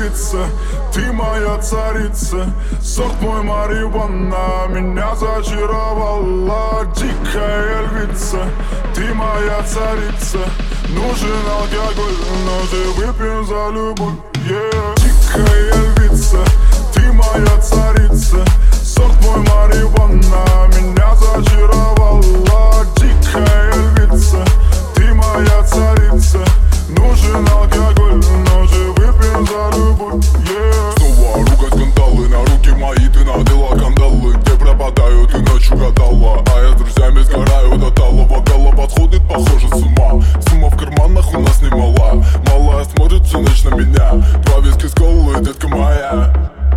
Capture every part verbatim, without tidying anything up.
львица, ты моя царица. Сорт мой марихуана меня зачаровала. Дикая львица, ты моя царица. Нужен алкоголь, но же выпьем за любовь, yeah. Дикая львица, ты моя царица. Сорт мой марихуана меня зачаровала. Дикая львица, ты моя царица. Нужен алкоголь, но же выпьем за любовь, yeah. Снова ругать скандалы, на руки мои ты надела кандалы. Где пропадаю, ты ночью гадала, а я с друзьями сгораю до талого. Голова сходит, похоже, с ума. Сумма в карманах у нас немала. Малая смотрит всю ночь на меня. Два виски с колой, детка моя.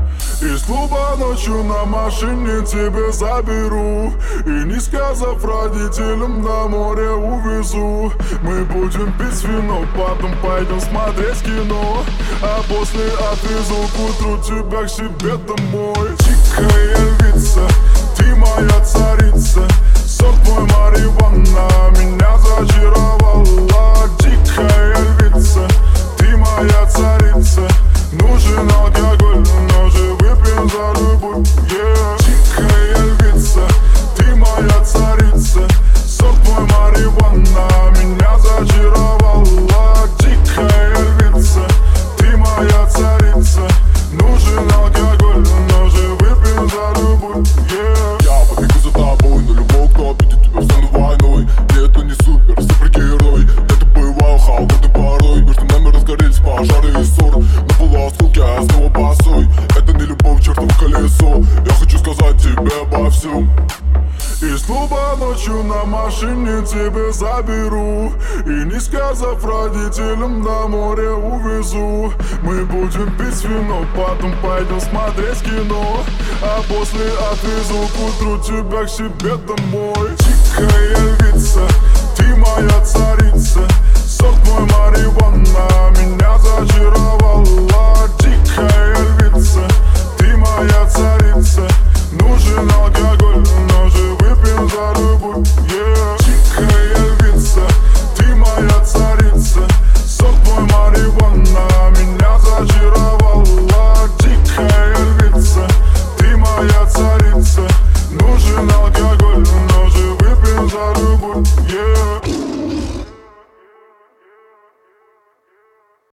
Из клуба ночью на машине тебя заберу. И не сказав родителям, на море увезу. Мы будем пить вино, потом пойдем смотреть кино. А после отвезу к утру тебя к себе домой. Дикая львица, ты моя царица. Сорт мой марихуана меня зачаровала. Дикая львица, ты моя царица. Нужен алкоголь, но же выпьем за любовь, yeah. Дикая львица, ты моя царица. Сорт мой марихуана меня зачаровала. Дикая львица, ты моя царица. Нужен алкоголь, но же выпьем за любовь, yeah. Я побегу за тобой, но любой, кто обидит тебя, встану войной. Мне это не супер, супергерой. Это боевая халка, порой. Между нами разгорелись пожары и ссоры. На полуосколке, а снова босой. Это не любовь, чертово колесо. Я хочу сказать тебе обо всем. Из клуба ночью на машине тебя заберу. И не сказав родителям, на море увезу. Мы будем пить вино, потом пойдем смотреть кино. А после отвезу к утру тебя к себе домой. Дикая львица, ты моя царица. Сорт мой марихуана